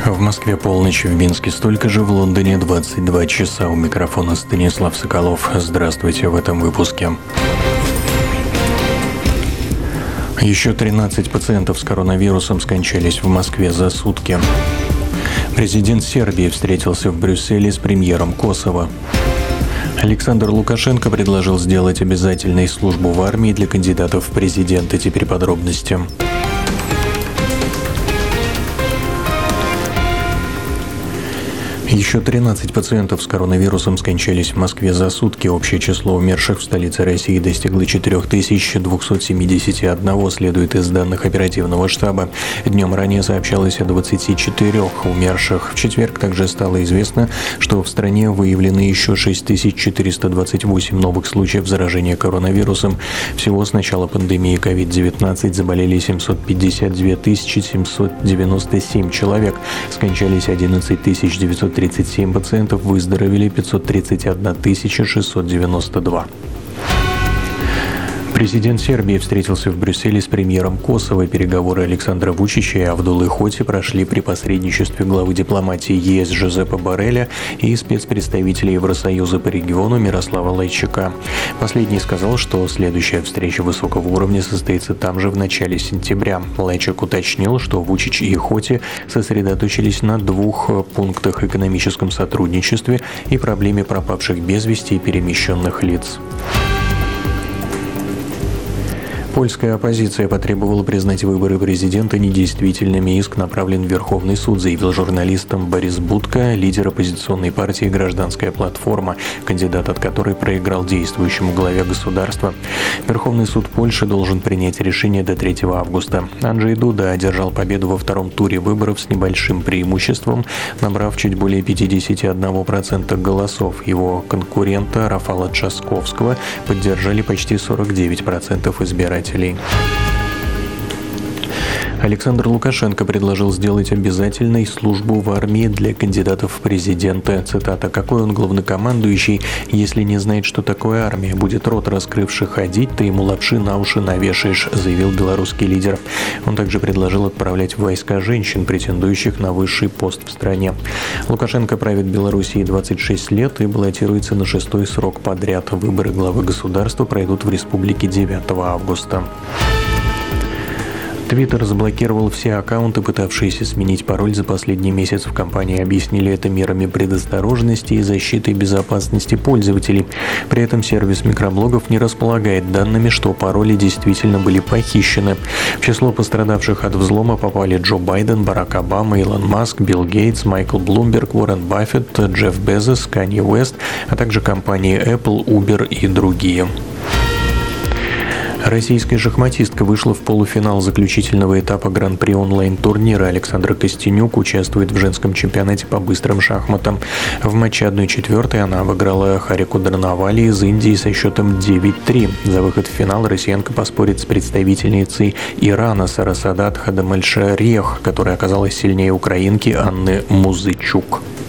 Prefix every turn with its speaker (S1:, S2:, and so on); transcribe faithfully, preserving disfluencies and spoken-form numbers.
S1: В Москве полночь, в Минске столько же, в Лондоне двадцать два часа. У микрофона Станислав Соколов. Здравствуйте в этом выпуске. Еще тринадцать пациентов с коронавирусом скончались в Москве за сутки. Президент Сербии встретился в Брюсселе с премьером Косово. Александр Лукашенко предложил сделать обязательной службу в армии для кандидатов в президенты. Теперь подробности. Еще тринадцать пациентов с коронавирусом скончались в Москве за сутки. Общее число умерших в столице России достигло четыре тысячи двести семьдесят один, следует из данных оперативного штаба. Днем ранее сообщалось о двадцати четырёх умерших. В четверг также стало известно, что в стране выявлены еще шесть тысяч четыреста двадцать восемь новых случаев заражения коронавирусом. Всего с начала пандемии ковид девятнадцать заболели семьсот пятьдесят две тысячи семьсот девяносто семь человек. Скончались одиннадцать тысяч девятьсот тридцать семь пациентов, выздоровели пятьсот тридцать одна тысяча шестьсот девяносто два. Президент Сербии встретился в Брюсселе с премьером Косово. Переговоры Александра Вучича и Авдулы Хоти прошли при посредничестве главы дипломатии ЕС Жозепа Борреля и спецпредставителя Евросоюза по региону Мирослава Лайчака. Последний сказал, что следующая встреча высокого уровня состоится там же в начале сентября. Лайчак уточнил, что Вучич и Хоти сосредоточились на двух пунктах: экономическом сотрудничестве и проблеме пропавших без вести и перемещенных лиц. Польская оппозиция потребовала признать выборы президента недействительными. Иск направлен в Верховный суд, заявил журналистам Борис Будка, лидер оппозиционной партии «Гражданская платформа», кандидат от которой проиграл действующему главе государства. Верховный суд Польши должен принять решение до третьего августа. Анджей Дуда одержал победу во втором туре выборов с небольшим преимуществом, набрав чуть более пятьдесят один процент голосов. Его конкурента Рафала Трzaskowskiego поддержали почти сорок девять процентов избирателей. Александр Лукашенко предложил сделать обязательной службу в армии для кандидатов в президенты. Цитата: «Какой он главнокомандующий, если не знает, что такое армия? Будет рот раскрывший ходить, ты ему лапши на уши навешаешь», заявил белорусский лидер. Он также предложил отправлять в войска женщин, претендующих на высший пост в стране. Лукашенко правит Белоруссией двадцать шесть лет и баллотируется на шестой срок подряд. Выборы главы государства пройдут в республике девятого августа. Твиттер заблокировал все аккаунты, пытавшиеся сменить пароль за последний месяц. В компании объяснили это мерами предосторожности и защиты безопасности пользователей. При этом сервис микроблогов не располагает данными, что пароли действительно были похищены. В число пострадавших от взлома попали Джо Байден, Барак Обама, Илон Маск, Билл Гейтс, Майкл Блумберг, Уоррен Баффет, Джефф Безос, Канье Уэст, а также компании Apple, Uber и другие. Российская шахматистка вышла в полуфинал заключительного этапа Гран-при онлайн-турнира. Александра Костенюк участвует в женском чемпионате по быстрым шахматам. В матче одна четвертая она обыграла Харику Дарнавали из Индии со счетом девять три. За выход в финал россиянка поспорит с представительницей Ирана Сарасадат Хадамельшариях, которая оказалась сильнее украинки Анны Музычук.